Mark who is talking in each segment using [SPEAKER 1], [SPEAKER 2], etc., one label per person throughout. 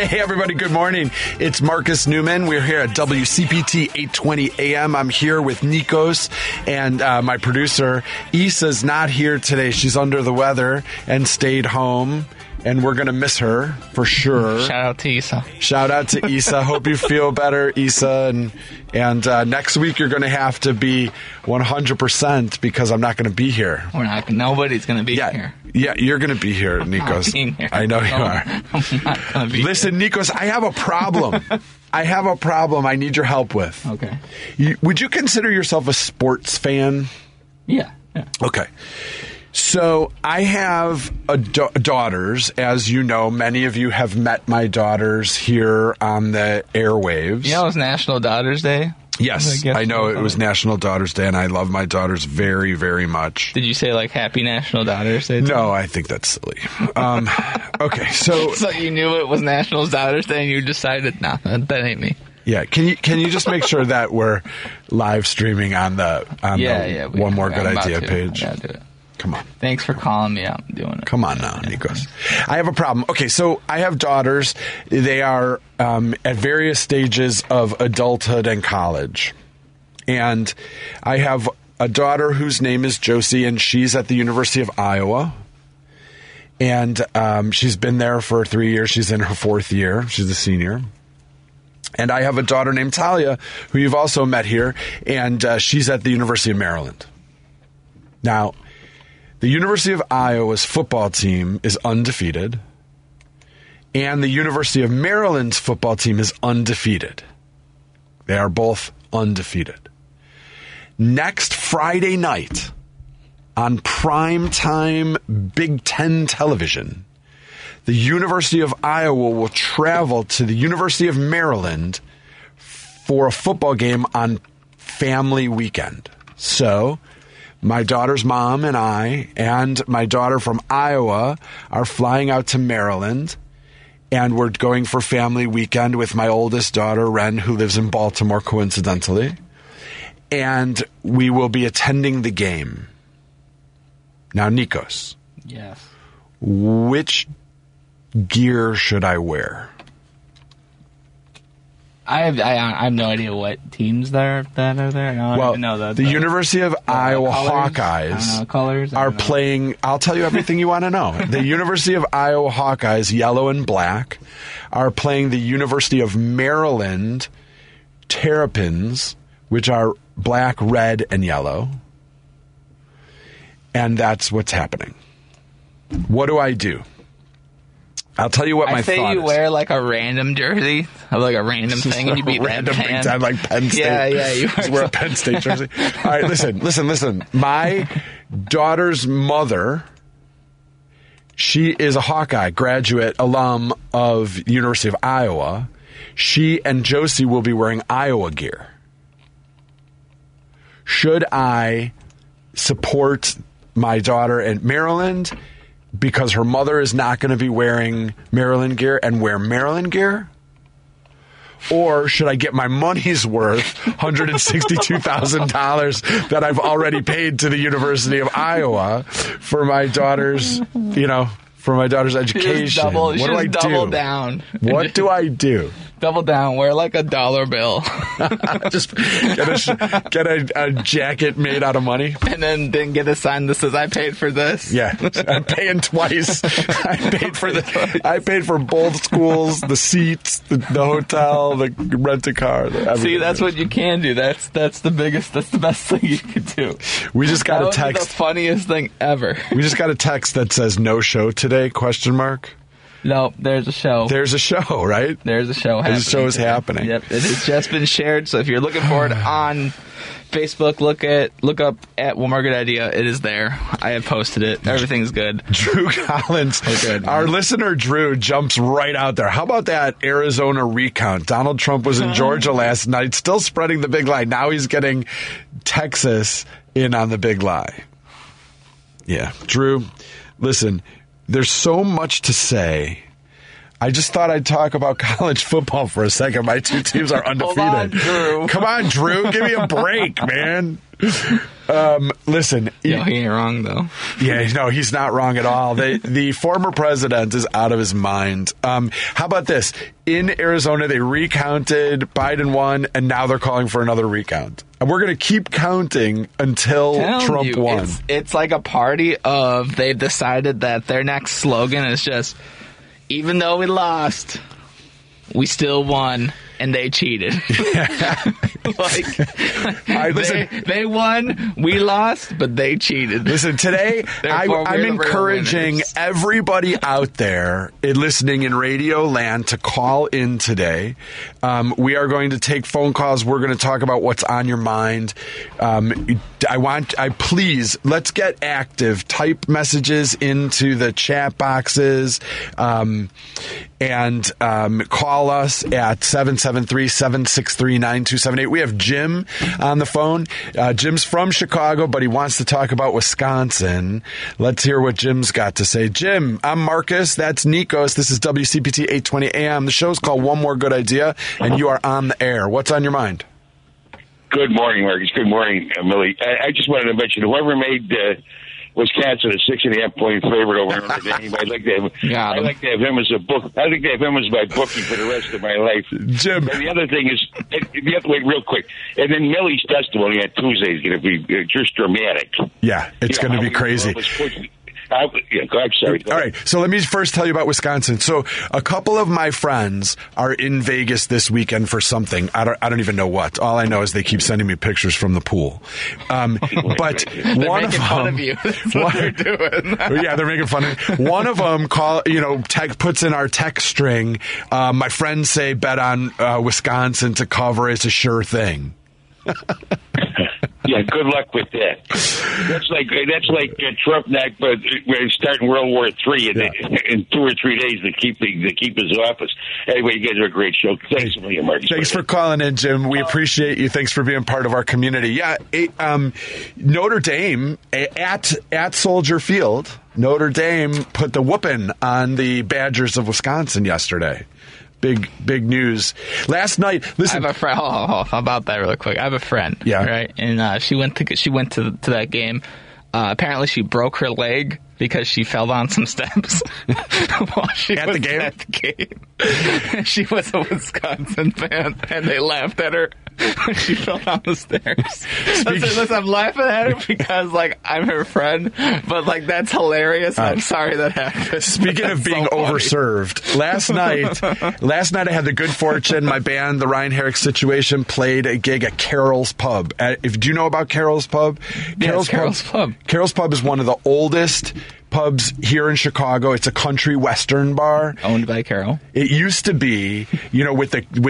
[SPEAKER 1] Hey, everybody. Good morning. It's Marcus Newman. We're here at WCPT 820 AM. I'm here with Nikos and my producer. Issa's not here today. She's under the weather and stayed home. And we're going to miss her for sure.
[SPEAKER 2] Shout out to Issa.
[SPEAKER 1] Shout out to Issa. Hope you feel better, Issa. And next week you're going to have to be 100% because I'm not going to be here.
[SPEAKER 2] We're not. Nobody's going to be here.
[SPEAKER 1] Yeah, you're going to be here, Nikos.
[SPEAKER 2] Here.
[SPEAKER 1] I know you are.
[SPEAKER 2] I'm not going to be
[SPEAKER 1] Listen,
[SPEAKER 2] here.
[SPEAKER 1] Nikos, I have a problem. I need your help with.
[SPEAKER 2] Okay.
[SPEAKER 1] Would you consider yourself a sports fan?
[SPEAKER 2] Yeah.
[SPEAKER 1] Okay. So I have daughters, as you know. Many of you have met my daughters here on the airwaves.
[SPEAKER 2] You know, it's National Daughters Day.
[SPEAKER 1] Yes, I know it was National Daughters Day, and I love my daughters very, very much.
[SPEAKER 2] Did you say, like, Happy National Daughters Day?
[SPEAKER 1] No, I think that's silly. Okay, so...
[SPEAKER 2] So you knew it was National Daughters Day, and you decided, nah, that ain't me.
[SPEAKER 1] Yeah, can you just make sure that we're live streaming on the One More Good Idea page?
[SPEAKER 2] Yeah, do it.
[SPEAKER 1] Come on.
[SPEAKER 2] Thanks for calling me out and doing it.
[SPEAKER 1] Come on now, Nikos. I have a problem. Okay, so I have daughters. They are at various stages of adulthood and college. And I have a daughter whose name is Josie, and she's at the University of Iowa. And she's been there for 3 years. She's in her fourth year. She's a senior. And I have a daughter named Talia, who you've also met here, and she's at the University of Maryland. Now, the University of Iowa's football team is undefeated, and the University of Maryland's football team is undefeated. They are both undefeated. Next Friday night, on primetime Big Ten television, the University of Iowa will travel to the University of Maryland for a football game on family weekend. So my daughter's mom and I and my daughter from Iowa are flying out to Maryland, and we're going for family weekend with my oldest daughter, Ren, who lives in Baltimore, coincidentally. And we will be attending the game. Now, Nikos.
[SPEAKER 2] Yes.
[SPEAKER 1] Which gear should I wear?
[SPEAKER 2] I have no idea what teams that are there. No, I don't even know that.
[SPEAKER 1] The University of Iowa
[SPEAKER 2] colors,
[SPEAKER 1] Hawkeyes
[SPEAKER 2] colors
[SPEAKER 1] are playing. I'll tell you everything you want to know. The University of Iowa Hawkeyes, yellow and black, are playing the University of Maryland Terrapins, which are black, red, and yellow. And that's what's happening. What do I do? I'll tell you what my thought is. I say you
[SPEAKER 2] wear like a random jersey, like a random thing, and you beat
[SPEAKER 1] random Big Ten, like Penn State.
[SPEAKER 2] Yeah, you
[SPEAKER 1] wear a Penn State jersey. All right, listen. My daughter's mother, she is a Hawkeye graduate alum of University of Iowa. She and Josie will be wearing Iowa gear. Should I support my daughter in Maryland because her mother is not going to be wearing Maryland gear and wear Maryland gear? Or should I get my money's worth, $162,000 that I've already paid to the University of Iowa for my daughter's, for my daughter's education? What do I do?
[SPEAKER 2] Double down.
[SPEAKER 1] What do I do?
[SPEAKER 2] Double down. Wear like a dollar bill.
[SPEAKER 1] Just get a jacket made out of money,
[SPEAKER 2] and then get a sign that says "I paid for this."
[SPEAKER 1] Yeah, I'm paying twice. I paid for both schools, the seats, the hotel, the rent a car.
[SPEAKER 2] See, that's what you can do. That's the best thing you could do.
[SPEAKER 1] We just got a text.
[SPEAKER 2] The funniest thing ever.
[SPEAKER 1] We just got a text that says "No show today?" ?
[SPEAKER 2] No, there's a show.
[SPEAKER 1] There's a show, right?
[SPEAKER 2] There's a show happening.
[SPEAKER 1] The show is happening.
[SPEAKER 2] Yep, it has just been shared. So if you're looking for it on Facebook, look up at One More Good Idea. It is there. I have posted it. Everything's good.
[SPEAKER 1] Drew Collins, our listener Drew, jumps right out there. How about that Arizona recount? Donald Trump was in Georgia last night, still spreading the big lie. Now he's getting Texas in on the big lie. Yeah, Drew, listen. There's so much to say I just thought I'd talk about college football for a second. My two teams are undefeated.
[SPEAKER 2] Hold on, Drew.
[SPEAKER 1] Come on, Drew. Give me a break, man. Listen.
[SPEAKER 2] Yo, he ain't wrong, though.
[SPEAKER 1] Yeah, no, he's not wrong at all. The former president is out of his mind. How about this? In Arizona, they recounted, Biden won, and now they're calling for another recount. And we're going to keep counting until Trump won.
[SPEAKER 2] It's like a party of they've decided that their next slogan is just, even though we lost, we still won. And they cheated. They won, we lost, but they cheated.
[SPEAKER 1] Listen, today I'm encouraging everybody out there listening in Radio Land to call in today. We are going to take phone calls. We're going to talk about what's on your mind. Please, let's get active. Type messages into the chat boxes. And call us at 773-763-9278. We have Jim on the phone. Jim's from Chicago, but he wants to talk about Wisconsin. Let's hear what Jim's got to say. Jim, I'm Marcus. That's Nikos. This is WCPT 820 AM. The show's called One More Good Idea, and you are on the air. What's on your mind?
[SPEAKER 3] Good morning, Marcus. Good morning, Millie. I just wanted to mention, whoever made Wisconsin a 6.5-point favorite over Notre Dame. I'd like to have him as a book. I'd like to have him as my bookie for the rest of my life.
[SPEAKER 1] Jim.
[SPEAKER 3] And the other thing is, you have to wait real quick. And then Millie's testimony on Tuesday is going to be just dramatic.
[SPEAKER 1] Yeah, it's going to be crazy.
[SPEAKER 3] I'm sorry.
[SPEAKER 1] All right, so let me first tell you about Wisconsin. So a couple of my friends are in Vegas this weekend for something. I don't even know what. All I know is they keep sending me pictures from the pool. But one of them,
[SPEAKER 2] fun of you. That's what they're doing.
[SPEAKER 1] Yeah, they're making fun of me. One of them puts in our text string. My friends say bet on Wisconsin to cover. It's a sure thing.
[SPEAKER 3] Yeah, good luck with that. That's like Trump starting World War III in 2 or 3 days to keep his office. Anyway, you guys are a great show. Thanks a million, Marcus.
[SPEAKER 1] Thanks for calling in, Jim. We appreciate you. Thanks for being part of our community. Yeah, Notre Dame at Soldier Field. Notre Dame put the whooping on the Badgers of Wisconsin yesterday. Big news. Last night, listen.
[SPEAKER 2] I have a friend. How about that really quick? I have a friend.
[SPEAKER 1] Yeah.
[SPEAKER 2] Right. And she went to that game. Apparently, she broke her leg because she fell down some steps while she was at the game. She was a Wisconsin fan, and they laughed at her when she fell down the stairs. Listen, I'm laughing at her because, I'm her friend, but, that's hilarious. I'm sorry that happened.
[SPEAKER 1] Speaking of being overserved, last night I had the good fortune, my band, the Ryan Herrick Situation, played a gig at Carol's Pub. Do you know about Carol's Pub?
[SPEAKER 2] Yes, Carol's Pub.
[SPEAKER 1] Crow's Pub is one of the oldest pubs here in Chicago. It's a country western bar
[SPEAKER 2] owned by Carol.
[SPEAKER 1] It used to be, with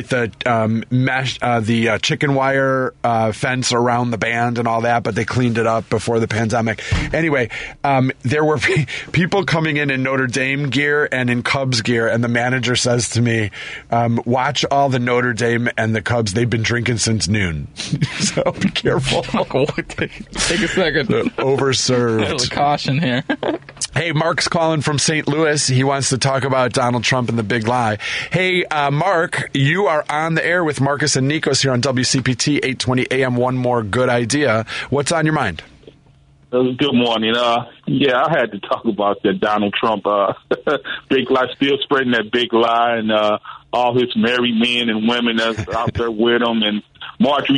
[SPEAKER 1] the mesh, the chicken wire fence around the band and all that, but they cleaned it up before the pandemic. Anyway, there were people coming in Notre Dame gear and in Cubs gear, and the manager says to me, "Watch all the Notre Dame and the Cubs. They've been drinking since noon, so be careful."
[SPEAKER 2] Take a second.
[SPEAKER 1] Overserved.
[SPEAKER 2] A little caution here.
[SPEAKER 1] Hey, Mark's calling from St. Louis. He wants to talk about Donald Trump and the big lie. Hey, Mark, you are on the air with Marcus and Nikos here on WCPT 820 AM. One more good idea. What's on your mind?
[SPEAKER 4] Good morning. I had to talk about that Donald Trump big lie, still spreading that big lie, and all his married men and women that's out there with him, and Marjorie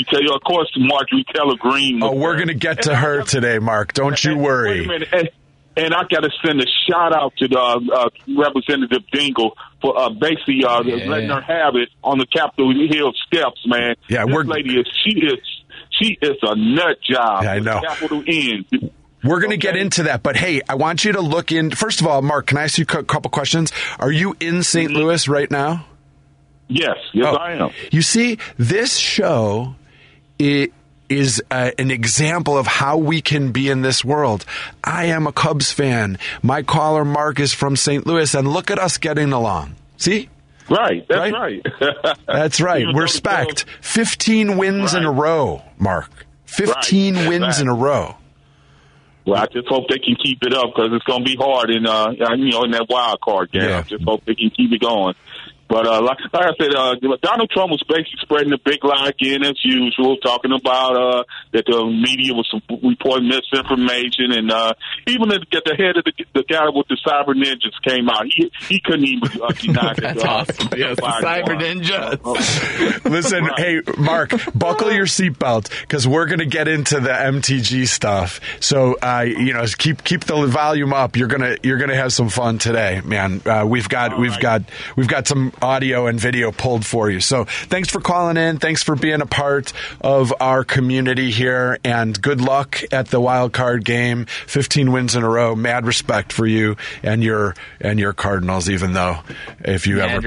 [SPEAKER 4] Taylor Greene.
[SPEAKER 1] Oh, we're going to get to her today, Mark. Don't you worry.
[SPEAKER 4] Wait a minute. And I got to send a shout out to the Representative Dingell for basically letting her have it on the Capitol Hill steps, man.
[SPEAKER 1] Yeah,
[SPEAKER 4] this lady she is a nut job.
[SPEAKER 1] Yeah, I know.
[SPEAKER 4] Capital N.
[SPEAKER 1] We're going to get into that, but hey, I want you to look in. First of all, Mark, can I ask you a couple questions? Are you in St. Louis right now?
[SPEAKER 4] Yes, I am.
[SPEAKER 1] You see, this show is an example of how we can be in this world. I am a Cubs fan. My caller, Mark, is from St. Louis, and look at us getting along. See?
[SPEAKER 4] Right. That's right.
[SPEAKER 1] That's right. Respect. 15 wins in a row, Mark. 15 wins in a row.
[SPEAKER 4] Well, I just hope they can keep it up because it's going to be hard in that wild card game.
[SPEAKER 1] Yeah.
[SPEAKER 4] I just hope they can keep it going. But like I said, Donald Trump was basically spreading the big lie again as usual, talking about that the media was reporting misinformation, and even the head of the guy with the cyber ninjas came out. He couldn't even deny that.
[SPEAKER 2] That's awesome. Yes, the cyber ninjas.
[SPEAKER 1] Listen, hey, Mark, buckle your seatbelt because we're going to get into the MTG stuff. So, keep the volume up. You're gonna have some fun today, man. We've got some audio and video pulled for you. So thanks for calling in. Thanks for being a part of our community here, and good luck at the wild card game. 15 wins in a row. Mad respect for you and your Cardinals, even though if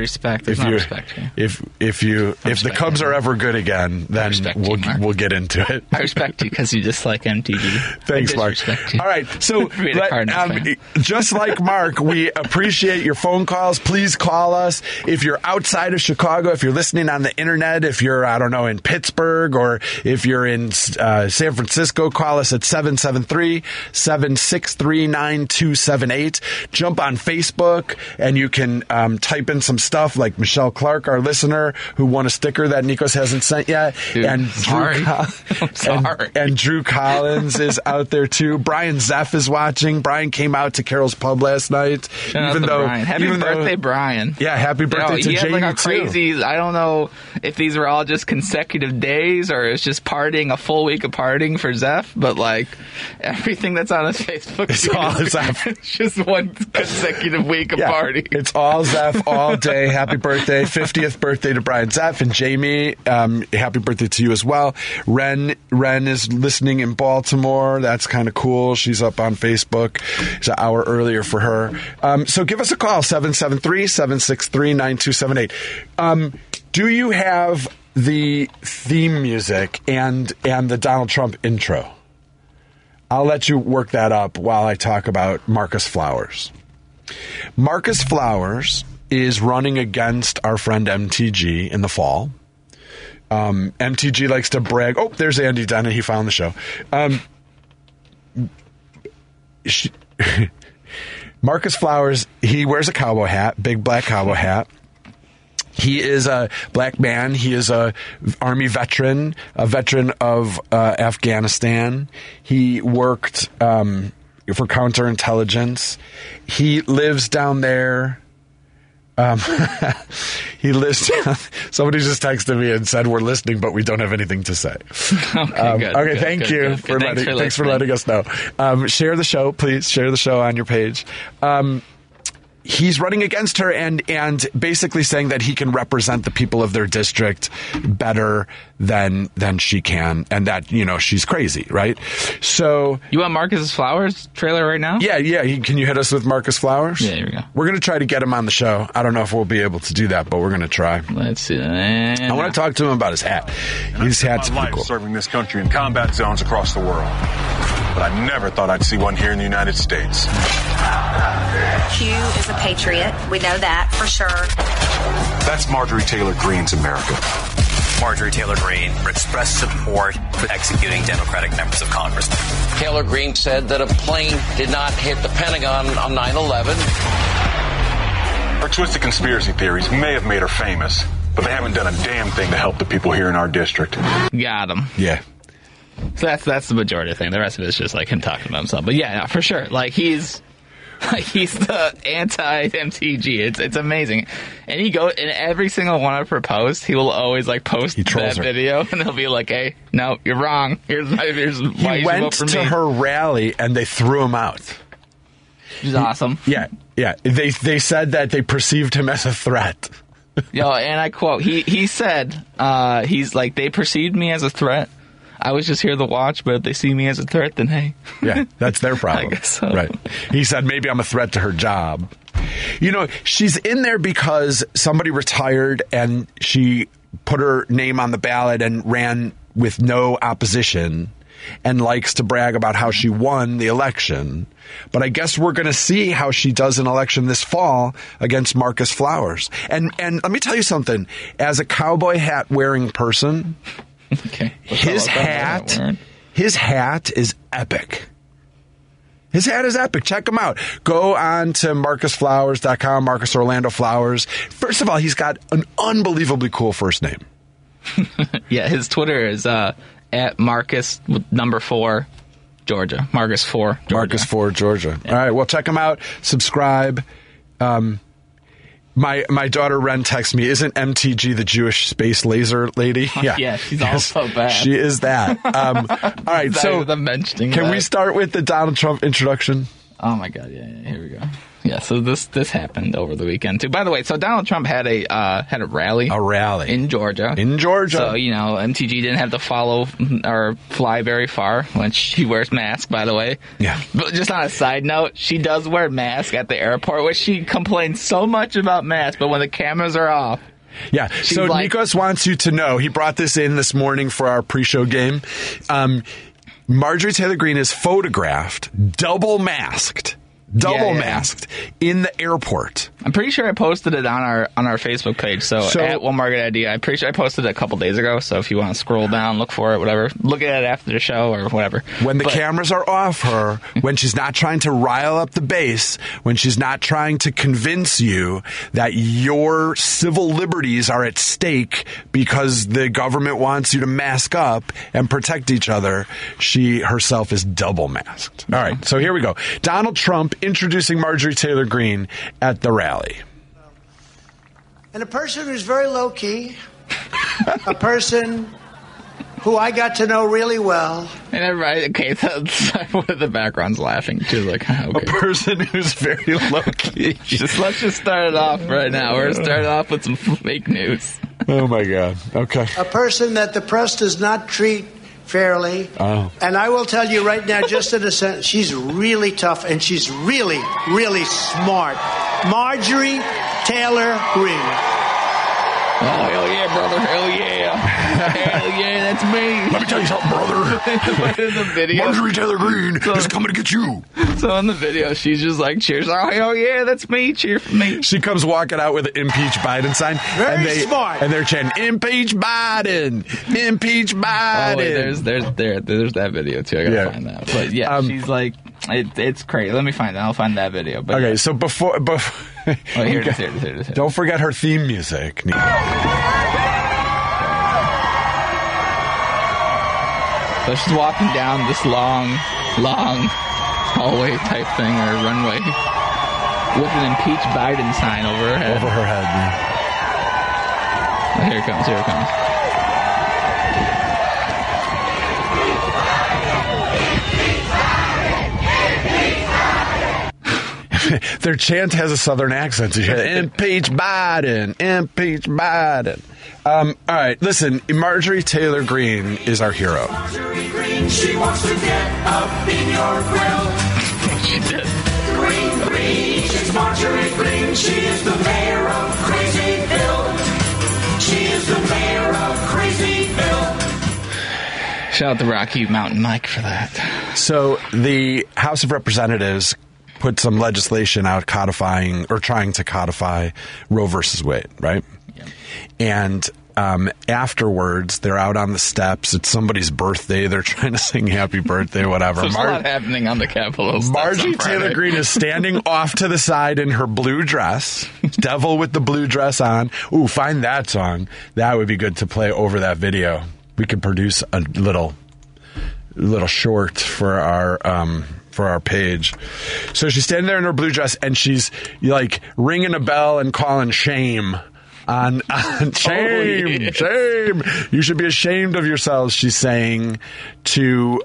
[SPEAKER 1] the Cubs are ever good again, then we'll get into it.
[SPEAKER 2] I respect you because you just like MTG.
[SPEAKER 1] Thanks, Mark. All right. So just like Mark, we appreciate your phone calls. Please call us. If you're outside of Chicago, if you're listening on the internet, if you're, in Pittsburgh, or if you're in San Francisco, call us at 773-763-9278. Jump on Facebook, and you can type in some stuff like Michelle Clark, our listener, who won a sticker that Nikos hasn't sent yet.
[SPEAKER 2] Dude,
[SPEAKER 1] and
[SPEAKER 2] sorry. I'm sorry.
[SPEAKER 1] And Drew Collins is out there, too. Brian Zeff is watching. Brian came out to Carol's Pub last night.
[SPEAKER 2] Brian. Happy birthday, Brian.
[SPEAKER 1] Yeah, happy birthday to Jamie,
[SPEAKER 2] like a crazy,
[SPEAKER 1] too.
[SPEAKER 2] I don't know if these were all just consecutive days or it's just partying, a full week of partying for Zeph, but like everything that's on his Facebook
[SPEAKER 1] it's all Zeph.
[SPEAKER 2] It's just one consecutive week of partying.
[SPEAKER 1] It's all Zeph all day. Happy birthday. 50th birthday to Brian Zeff. And Jamie, happy birthday to you as well. Ren is listening in Baltimore. That's kind of cool. She's up on Facebook. It's an hour earlier for her. So give us a call, 773-763-9278. Do you have the theme music and the Donald Trump intro? I'll let you work that up while I talk about Marcus Flowers. Marcus Flowers is running against our friend MTG in the fall. MTG likes to brag. Oh, there's Andy Denny. He found the show. Marcus Flowers, he wears a cowboy hat, big black cowboy hat. He is a black man. He is a Army veteran, a veteran of Afghanistan. He worked for counterintelligence. He lives down there. He lives. Somebody just texted me and said we're listening, but we don't have anything to say.
[SPEAKER 2] Okay,
[SPEAKER 1] thank you for letting us know. Share the show, please. Share the show on your page. He's running against her and basically saying that he can represent the people of their district better than she can, and that she's crazy, right? So
[SPEAKER 2] you want Marcus Flowers trailer right now?
[SPEAKER 1] Yeah. Can you hit us with Marcus Flowers?
[SPEAKER 2] Yeah, here we go.
[SPEAKER 1] We're going to try to get him on the show. I don't know if we'll be able to do that, but we're going to try.
[SPEAKER 2] Let's see.
[SPEAKER 1] I want to talk to him about his hat. His hat's
[SPEAKER 5] my life
[SPEAKER 1] cool.
[SPEAKER 5] Serving this country in combat zones across the world, but I never thought I'd see one here in the United States.
[SPEAKER 6] Q is a patriot. We know that for sure.
[SPEAKER 5] That's Marjorie Taylor Greene's America.
[SPEAKER 7] Marjorie Taylor Greene expressed support for executing Democratic members of Congress.
[SPEAKER 8] Taylor Greene said that a plane did not hit the Pentagon on 9/11.
[SPEAKER 5] Her twisted conspiracy theories may have made her famous, but they haven't done a damn thing to help the people here in our district.
[SPEAKER 2] Got him.
[SPEAKER 1] Yeah.
[SPEAKER 2] So that's the majority thing. The rest of it is just like him talking about himself. But yeah, for sure. Like he's the anti-MTG. It's amazing. And he goes in every single one of her posts. He will always post that video, and he'll be like, "Hey, no, you're wrong. Here's why
[SPEAKER 1] he
[SPEAKER 2] you should vote
[SPEAKER 1] went
[SPEAKER 2] for
[SPEAKER 1] to
[SPEAKER 2] me."
[SPEAKER 1] her rally and they threw him out.
[SPEAKER 2] Which is awesome.
[SPEAKER 1] Yeah. They said that they perceived him as a threat.
[SPEAKER 2] Yo, and I quote, he said, he's like, they perceived me as a threat. I was just here to watch, but if they see me as a threat, then hey.
[SPEAKER 1] Yeah, that's their problem.
[SPEAKER 2] I guess so.
[SPEAKER 1] Right. He said, maybe I'm a threat to her job. She's in there because somebody retired and she put her name on the ballot and ran with no opposition and likes to brag about how she won the election. But I guess we're going to see how she does an election this fall against Marcus Flowers. And let me tell you something. As a cowboy hat wearing person,
[SPEAKER 2] okay.
[SPEAKER 1] his hat is epic. His hat is epic. Check him out. Go on to MarcusFlowers.com, Marcus Orlando Flowers. First of all, he's got an unbelievably cool first name.
[SPEAKER 2] Yeah, his Twitter is at Marcus with number 4 Georgia. Marcus 4 Georgia.
[SPEAKER 1] Marcus 4 Georgia. Yeah. All right, well, check him out. Subscribe. My daughter Ren texts me, isn't MTG the Jewish space laser lady?
[SPEAKER 2] Yeah, she's also bad.
[SPEAKER 1] She is that. All right, so can we start with the Donald Trump introduction?
[SPEAKER 2] Oh my God, yeah, here we go. Yeah, so this happened over the weekend too. By the way, so Donald Trump had a rally.
[SPEAKER 1] A rally.
[SPEAKER 2] In Georgia.
[SPEAKER 1] So,
[SPEAKER 2] MTG didn't have to follow or fly very far when she wears masks, by the way.
[SPEAKER 1] Yeah.
[SPEAKER 2] But just on a side note, she does wear masks at the airport, which she complains so much about masks, but when the cameras are off.
[SPEAKER 1] Yeah, so Nikos wants you to know, he brought this in this morning for our pre-show game. Marjorie Taylor Greene is photographed, double masked in the airport.
[SPEAKER 2] I'm pretty sure I posted it on our Facebook page. So at One Market Idea, I'm pretty sure I posted it a couple days ago. So if you want to scroll down, look for it, whatever, look at it after the show or whatever.
[SPEAKER 1] When the cameras are off her, when she's not trying to rile up the base, when she's not trying to convince you that your civil liberties are at stake because the government wants you to mask up and protect each other, she herself is double masked. All right, so here we go. Donald Trump introducing Marjorie Taylor Greene at the rally.
[SPEAKER 9] And a person who's very low-key, a person who I got to know really well.
[SPEAKER 2] And everybody, okay, the background's laughing. She's like, okay.
[SPEAKER 1] A person who's very low-key.
[SPEAKER 2] Let's just start it off right now. We're going to start off with some fake news.
[SPEAKER 1] Oh, my God. Okay.
[SPEAKER 9] A person that the press does not treat fairly.
[SPEAKER 1] Oh.
[SPEAKER 9] And I will tell you right now, just in a sentence, she's really tough and she's really, really smart. Marjorie Taylor Greene.
[SPEAKER 2] Oh, hell yeah, brother. Hell yeah. Hell yeah, that's me.
[SPEAKER 1] Let me tell you something, brother.
[SPEAKER 2] In the video,
[SPEAKER 1] Marjorie Taylor Greene is coming to get you.
[SPEAKER 2] So in the video, she's just like, cheers. Oh, hell yeah, that's me. Cheer for me.
[SPEAKER 1] She comes walking out with an impeach Biden sign.
[SPEAKER 9] Very smart.
[SPEAKER 1] And they're chanting, impeach Biden. Impeach Biden.
[SPEAKER 2] Oh, wait, there's that video, too. I got to find that. But yeah, she's like, it's crazy. Let me find it. I'll find that video. But
[SPEAKER 1] okay, so before
[SPEAKER 2] oh, here it is.
[SPEAKER 1] Don't forget her theme music.
[SPEAKER 2] So she's walking down this long hallway type thing or runway with an impeach Biden sign over her head.
[SPEAKER 1] Yeah.
[SPEAKER 2] Oh, here it comes.
[SPEAKER 1] Their chant has a southern accent. So impeach Biden. Impeach Biden. All right, listen, Marjorie Taylor Greene is our hero.
[SPEAKER 10] Marjorie Greene, she wants to get up in your grill.
[SPEAKER 2] She did.
[SPEAKER 10] Green, she's Marjorie Greene. She is the mayor of Crazyville. She is the mayor of Crazyville.
[SPEAKER 2] Shout out to Rocky Mountain Mike for that.
[SPEAKER 1] So the House of Representatives put some legislation out codifying or trying to codify Roe versus Wade, right?
[SPEAKER 2] Yeah.
[SPEAKER 1] And afterwards, they're out on the steps. It's somebody's birthday. They're trying to sing happy birthday, whatever.
[SPEAKER 2] There's a lot happening on the Capitol steps.
[SPEAKER 1] Marjorie Taylor Greene is standing off to the side in her blue dress. Devil with the blue dress on. Ooh, find that song. That would be good to play over that video. We could produce a little short for our page. So she's standing there in her blue dress and she's like ringing a bell and calling shame on shame. Shame. You should be ashamed of yourselves, she's saying to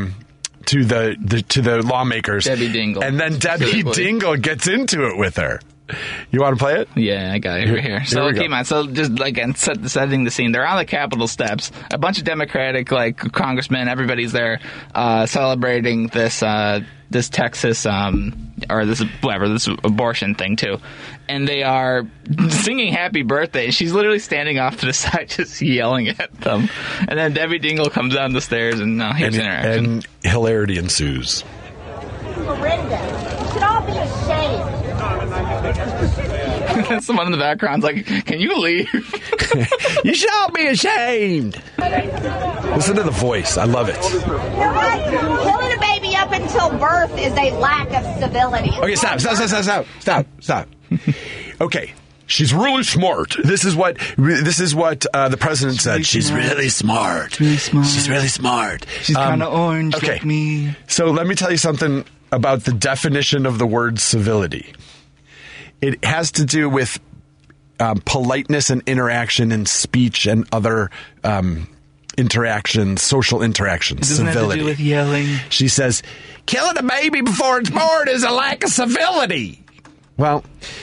[SPEAKER 1] the lawmakers.
[SPEAKER 2] Debbie Dingell.
[SPEAKER 1] And then Debbie Dingell gets into it with her. You want to play it?
[SPEAKER 2] Yeah, I got it right here. So keep in mind, so just like setting the scene, they're on the Capitol steps. A bunch of Democratic congressmen, everybody's there celebrating this Texas or this abortion thing too, and they are singing "Happy Birthday." She's literally standing off to the side, just yelling at them. And then Debbie Dingell comes down the stairs, and here's interaction.
[SPEAKER 1] And hilarity ensues.
[SPEAKER 11] Horrendous. You should all be ashamed.
[SPEAKER 2] Someone in the background's like, "Can you leave?"
[SPEAKER 1] You should all be ashamed. Listen to the voice. I love it.
[SPEAKER 11] You're right. Killing a baby up in until birth is a lack of civility.
[SPEAKER 1] Okay, stop. Okay. She's really smart. This is what the president said. She's really smart. She's really smart.
[SPEAKER 2] She's kind of orange like me.
[SPEAKER 1] So let me tell you something about the definition of the word civility. It has to do with politeness and interaction in speech and other interactions, social interactions.
[SPEAKER 2] It doesn't
[SPEAKER 1] civility.
[SPEAKER 2] have to do with yelling.
[SPEAKER 1] She says, killing a baby before it's born is a lack of civility. Well...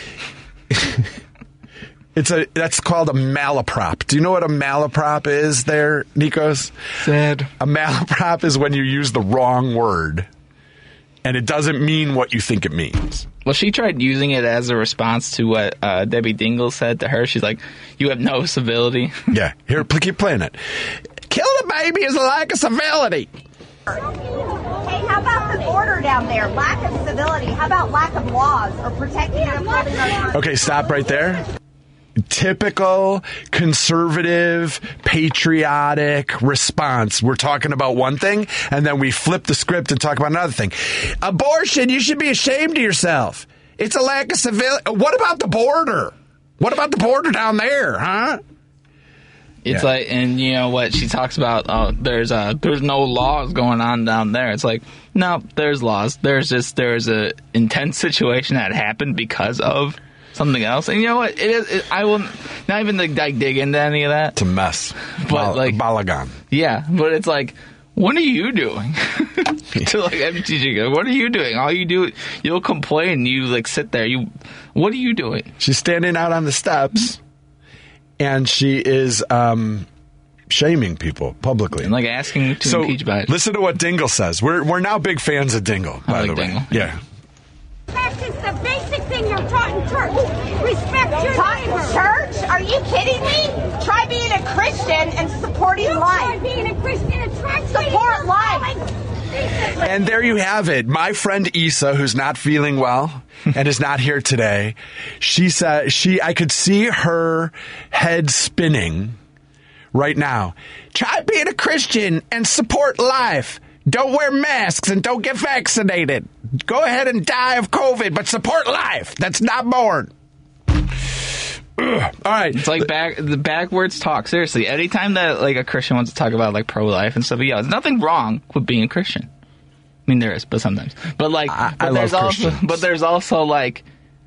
[SPEAKER 1] That's called a malaprop. Do you know what a malaprop is there, Nikos?
[SPEAKER 2] Sad.
[SPEAKER 1] A malaprop is when you use the wrong word, and it doesn't mean what you think it means.
[SPEAKER 2] Well, she tried using it as a response to what Debbie Dingle said to her. She's like, you have no civility.
[SPEAKER 1] Yeah. Here, keep playing it. Killing a baby is a lack of civility.
[SPEAKER 11] Hey, how about the border down there? Lack of civility. How about lack of laws or protecting our...
[SPEAKER 1] Okay, stop right there. Typical conservative, patriotic response. We're talking about one thing, and then we flip the script and talk about another thing. Abortion, you should be ashamed of yourself. It's a lack of civility. What about the border? What about the border down there, huh?
[SPEAKER 2] It's like, and you know what she talks about? Oh, there's no laws going on down there. It's like, no, there's laws. There's a intense situation that happened because of something else. And you know what? I will not even dig into any of that.
[SPEAKER 1] It's a mess.
[SPEAKER 2] But
[SPEAKER 1] Balagan.
[SPEAKER 2] Yeah, but it's like, what are you doing? To like MTG, what are you doing? All you do, you'll complain. You like sit there. What are you doing?
[SPEAKER 1] She's standing out on the steps, and she is shaming people publicly
[SPEAKER 2] and like asking to impeach Biden.
[SPEAKER 1] Listen to what Dingle says. We're now big fans of Dingle. By the way,
[SPEAKER 2] Dingle.
[SPEAKER 1] Yeah.
[SPEAKER 11] Respect is the basic thing you're taught in church. Respect your neighbor. Church? Are you kidding me? Try being a Christian and supporting life. Try being a Christian and support life.
[SPEAKER 1] And there you have it. My friend Isa, who's not feeling well and is not here today, she said I could see her head spinning right now. Try being a Christian and support life. Don't wear masks and don't get vaccinated. Go ahead and die of COVID, but support life that's not born. All right.
[SPEAKER 2] It's like the backwards talk. Seriously, anytime that like a Christian wants to talk about like pro-life and stuff, yeah, there's nothing wrong with being a Christian. I mean, there is, but sometimes. But like, there's also like,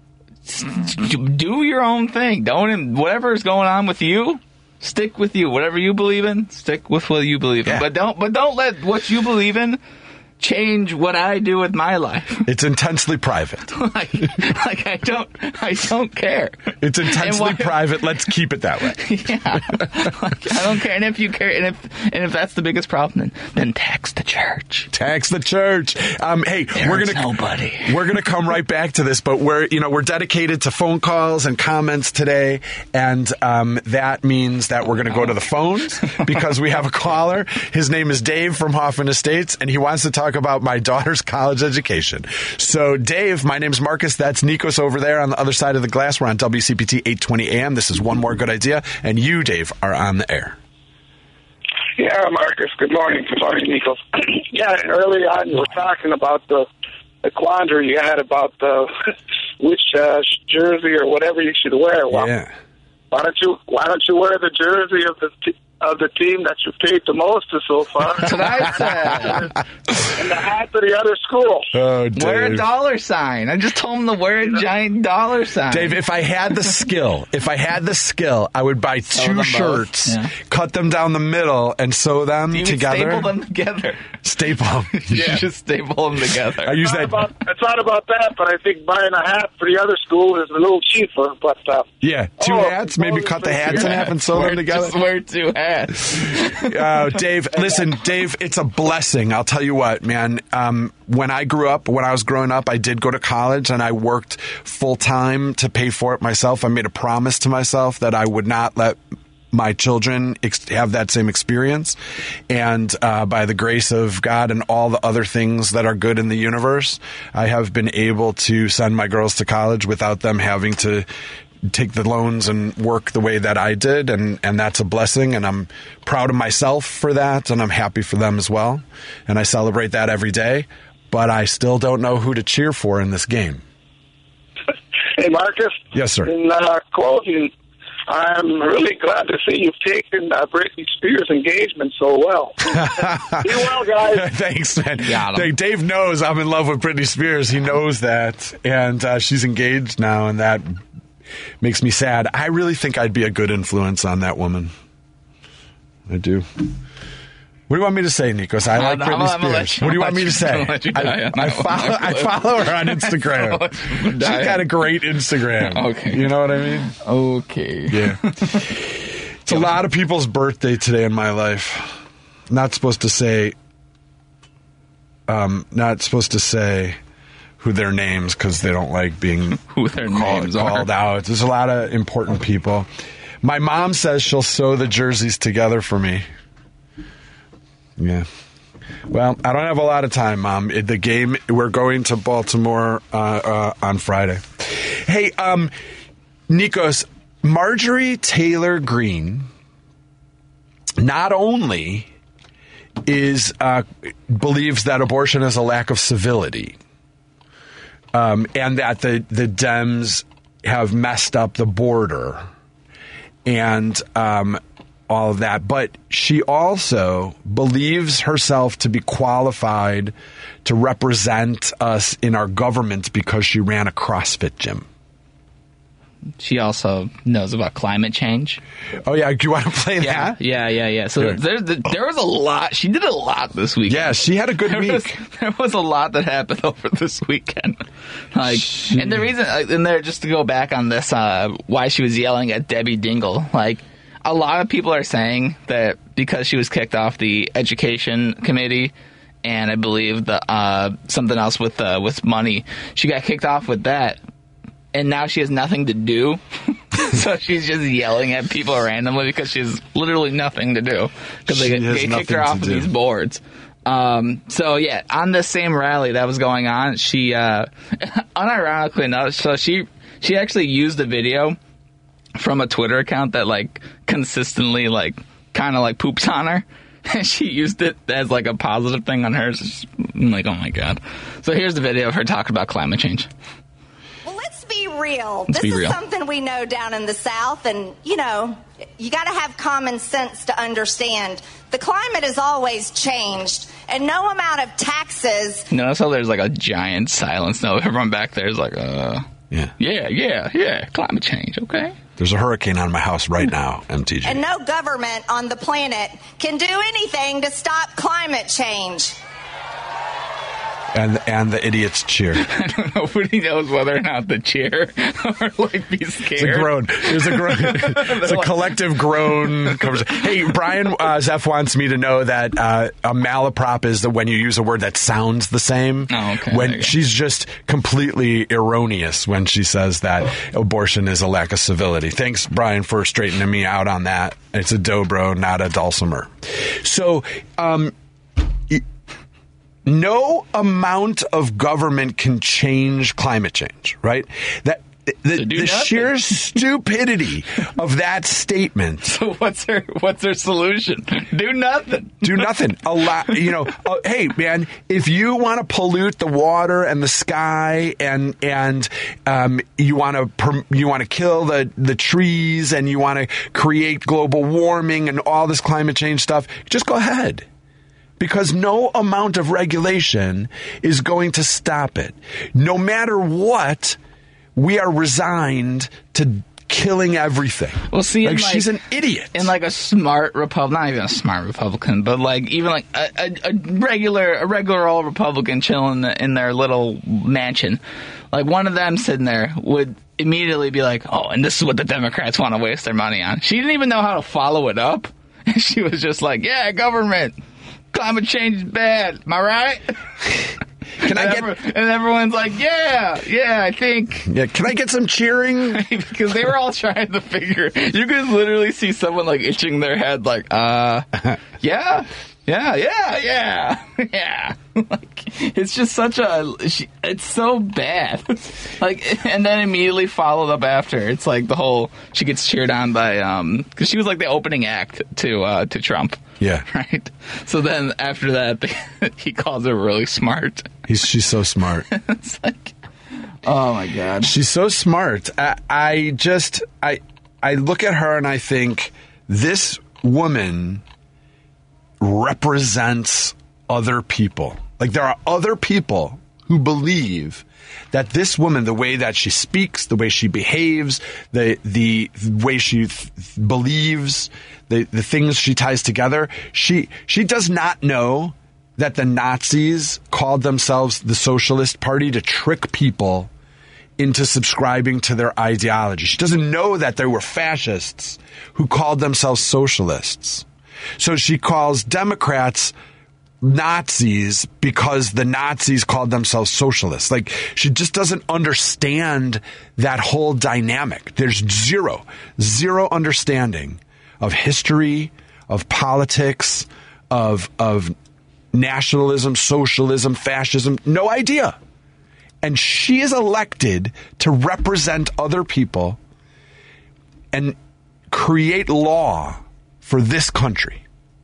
[SPEAKER 2] do your own thing. Whatever's going on with you. Stick with you. Whatever you believe in, stick with what you believe in. But don't let what you believe in change what I do with my life.
[SPEAKER 1] It's intensely private.
[SPEAKER 2] like I don't care.
[SPEAKER 1] It's intensely private. Let's keep it that way.
[SPEAKER 2] Yeah. Like, I don't care. And if you care, and if that's the biggest problem, then tax the church.
[SPEAKER 1] Tax the church. Hey, we're gonna come right back to this, but we're dedicated to phone calls and comments today, and that means that we're gonna go to the phones because we have a caller. His name is Dave from Hoffman Estates, and he wants to talk about my daughter's college education. So, Dave, my name's Marcus. That's Nikos over there on the other side of the glass. We're on WCPT 820 AM. This is One More Good Idea. And you, Dave, are on the air.
[SPEAKER 12] Yeah, Marcus. Good morning. Good morning, Nikos. Yeah, early on you were talking about the quandary you had about which jersey or whatever you should wear. Well,
[SPEAKER 1] yeah.
[SPEAKER 12] Why don't you wear the jersey of the team that you paid the most to so far?
[SPEAKER 2] That's what I said.
[SPEAKER 12] And the hat of the other school.
[SPEAKER 1] Oh, Dave.
[SPEAKER 2] Wear a $sign. I just told him to wear a giant $sign.
[SPEAKER 1] Dave, if I had the skill, I would buy two shirts, cut them down the middle, and sew them together.
[SPEAKER 2] Staple them together.
[SPEAKER 1] Staple them.
[SPEAKER 2] Yeah. Just staple them together.
[SPEAKER 1] I use that.
[SPEAKER 12] It's not about that, but I think buying a hat for the other school is a little cheaper. But
[SPEAKER 1] yeah, two hats. Maybe cut the hats in half and sew them together.
[SPEAKER 2] Just wear two hats.
[SPEAKER 1] Dave, listen, Dave, it's a blessing. I'll tell you what, man. When I was growing up, I did go to college and I worked full time to pay for it myself. I made a promise to myself that I would not let my children have that same experience. And by the grace of God and all the other things that are good in the universe, I have been able to send my girls to college without them having to take the loans and work the way that I did, and that's a blessing, and I'm proud of myself for that, and I'm happy for them as well, and I celebrate that every day. but I still don't know who to cheer for in this game.
[SPEAKER 12] Hey, Marcus.
[SPEAKER 1] Yes, sir.
[SPEAKER 12] In closing, I'm really glad to see you've taken Britney Spears' engagement so well. Be well, guys.
[SPEAKER 1] Thanks, man. Dave knows I'm in love with Britney Spears. He knows that, and she's engaged now, and that makes me sad. I really think I'd be a good influence on that woman. I do. What do you want me to say, Nikos? I like Britney Spears. What do you want me to say? I follow her on Instagram. She's got a great Instagram.
[SPEAKER 2] Okay.
[SPEAKER 1] You know what I mean?
[SPEAKER 2] Okay.
[SPEAKER 1] Yeah. It's a lot of people's birthday today in my life. Not supposed to say who their names because they don't like being
[SPEAKER 2] who their names
[SPEAKER 1] called out. There's a lot of important people. My mom says she'll sew the jerseys together for me. Yeah. Well, I don't have a lot of time, Mom. The game, we're going to Baltimore on Friday. Hey, Nikos, Marjorie Taylor Greene not only believes that abortion is a lack of civility, and that the Dems have messed up the border, and all of that, but she also believes herself to be qualified to represent us in our government because she ran a CrossFit gym.
[SPEAKER 2] She also knows about climate change.
[SPEAKER 1] Oh, yeah. Do you want to play that?
[SPEAKER 2] Yeah. So there was a lot. She did a lot this weekend.
[SPEAKER 1] Yeah, she had a good week.
[SPEAKER 2] There was a lot that happened over this weekend. And the reason, and there, just to go back on this, why she was yelling at Debbie Dingell, a lot of people are saying that because she was kicked off the education committee, and I believe something else with money, she got kicked off with that, and now she has nothing to do. So she's just yelling at people randomly because she has literally nothing to do because they kicked her off of these boards. So yeah, on the same rally that was going on, she unironically enough, so she actually used a video from a Twitter account that consistently kind of poops on her, and she used it as a positive thing on hers. I'm like, oh my god. So here's the video of her talking about climate change.
[SPEAKER 11] Well, let's be real. This is something we know down in the South, and you got to have common sense to understand the climate has always changed, and no amount of taxes.
[SPEAKER 2] Notice how there's a giant silence now. Everyone back there is yeah, climate change, okay.
[SPEAKER 1] There's a hurricane on my house right now, MTG.
[SPEAKER 11] And no government on the planet can do anything to stop climate change.
[SPEAKER 1] And the idiots cheer.
[SPEAKER 2] I don't know. Nobody knows whether or not to cheer or be scared.
[SPEAKER 1] It's a groan. There's a groan. It's a collective groan. Hey, Brian Zeph wants me to know that a malaprop is when you use a word that sounds the same.
[SPEAKER 2] Oh, okay.
[SPEAKER 1] When she's just completely erroneous when she says that abortion is a lack of civility. Thanks, Brian, for straightening me out on that. It's a dobro, not a dulcimer. So, no amount of government can change climate change, right? The sheer stupidity of that statement.
[SPEAKER 2] So what's her solution? Do nothing.
[SPEAKER 1] Do nothing. Hey man, if you want to pollute the water and the sky, and you want to kill the trees, and you want to create global warming and all this climate change stuff, just go ahead. Because no amount of regulation is going to stop it. No matter what, we are resigned to killing everything.
[SPEAKER 2] Well, see,
[SPEAKER 1] she's an idiot.
[SPEAKER 2] And a smart Republican, not even a smart Republican, but even a regular old Republican chilling in their little mansion. One of them sitting there would immediately be like, oh, and this is what the Democrats want to waste their money on. She didn't even know how to follow it up. She was just like, yeah, government. Climate change is bad. Am I right? And everyone's like, yeah, I think.
[SPEAKER 1] Yeah, can I get some cheering?
[SPEAKER 2] Because they were all trying to figure. You could literally see someone itching their head, yeah. Like, it's just such it's so bad. Like, and then immediately followed up after. It's like the whole, she gets cheered on by, because she was like the opening act to Trump.
[SPEAKER 1] Yeah.
[SPEAKER 2] Right? So then after that, he calls her really smart.
[SPEAKER 1] She's so smart.
[SPEAKER 2] It's like, oh my God.
[SPEAKER 1] She's so smart. I look at her and I think, this woman represents other people. Like, there are other people who believe that this woman, the way that she speaks, the way she behaves, the way she believes, the things she ties together, she does not know that the Nazis called themselves the Socialist Party to trick people into subscribing to their ideology. She doesn't know that there were fascists who called themselves socialists. So she calls Democrats Nazis because the Nazis called themselves socialists. Like, she just doesn't understand that whole dynamic. There's zero understanding of history, of politics, of nationalism, socialism, fascism. No idea. And she is elected to represent other people and create law for this country.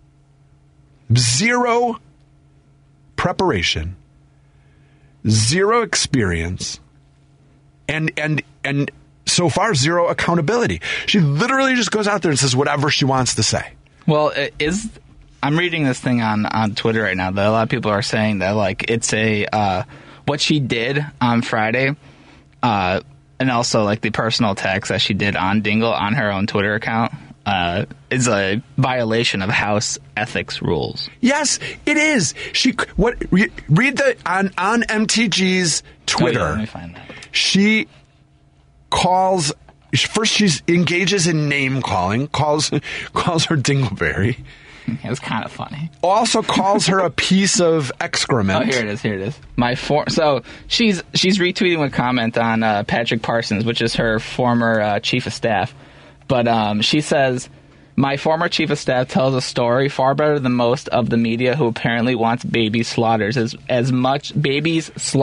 [SPEAKER 1] Zero preparation, zero experience, and so far zero accountability. She literally just goes out there and says whatever she wants to say.
[SPEAKER 2] Well, I'm reading this thing on Twitter right now that a lot of people are saying that, like, it's what she did on Friday, and also like the personal attacks that she did on Dingell on her own Twitter account, is a violation of House ethics rules.
[SPEAKER 1] Yes, it is. Read on MTG's Twitter.
[SPEAKER 2] Oh, yeah, let me find that.
[SPEAKER 1] She calls first. She engages in name calling. Calls her Dingleberry.
[SPEAKER 2] It was kind of funny.
[SPEAKER 1] Also calls her a piece of excrement.
[SPEAKER 2] Oh, here it is. So she's retweeting a comment on Patrick Parsons, which is her former chief of staff. But she says, "My former chief of staff tells a story far better than most of the media, who apparently wants babies slaughtered as much as Debbie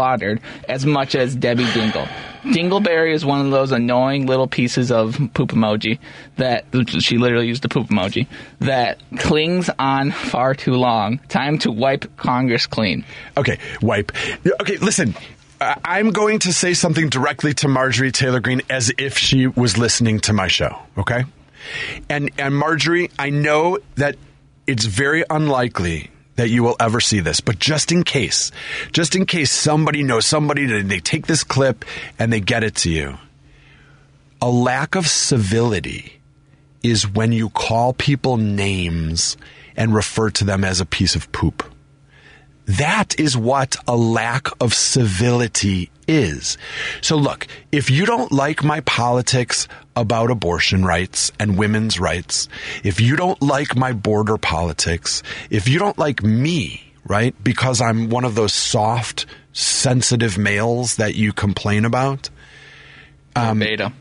[SPEAKER 2] Dingell. Dingleberry is one of those annoying little pieces of poop emoji that she literally used the poop emoji that clings on far too long. Time to wipe Congress clean."
[SPEAKER 1] Okay, wipe. Okay, listen. I'm going to say something directly to Marjorie Taylor Greene as if she was listening to my show, okay? And Marjorie, I know that it's very unlikely that you will ever see this, but just in case somebody knows somebody, they take this clip and they get it to you. A lack of civility is when you call people names and refer to them as a piece of poop. That is what a lack of civility is. So look, if you don't like my politics about abortion rights and women's rights, if you don't like my border politics, if you don't like me, right, because I'm one of those soft, sensitive males that you complain about.
[SPEAKER 2] Beta.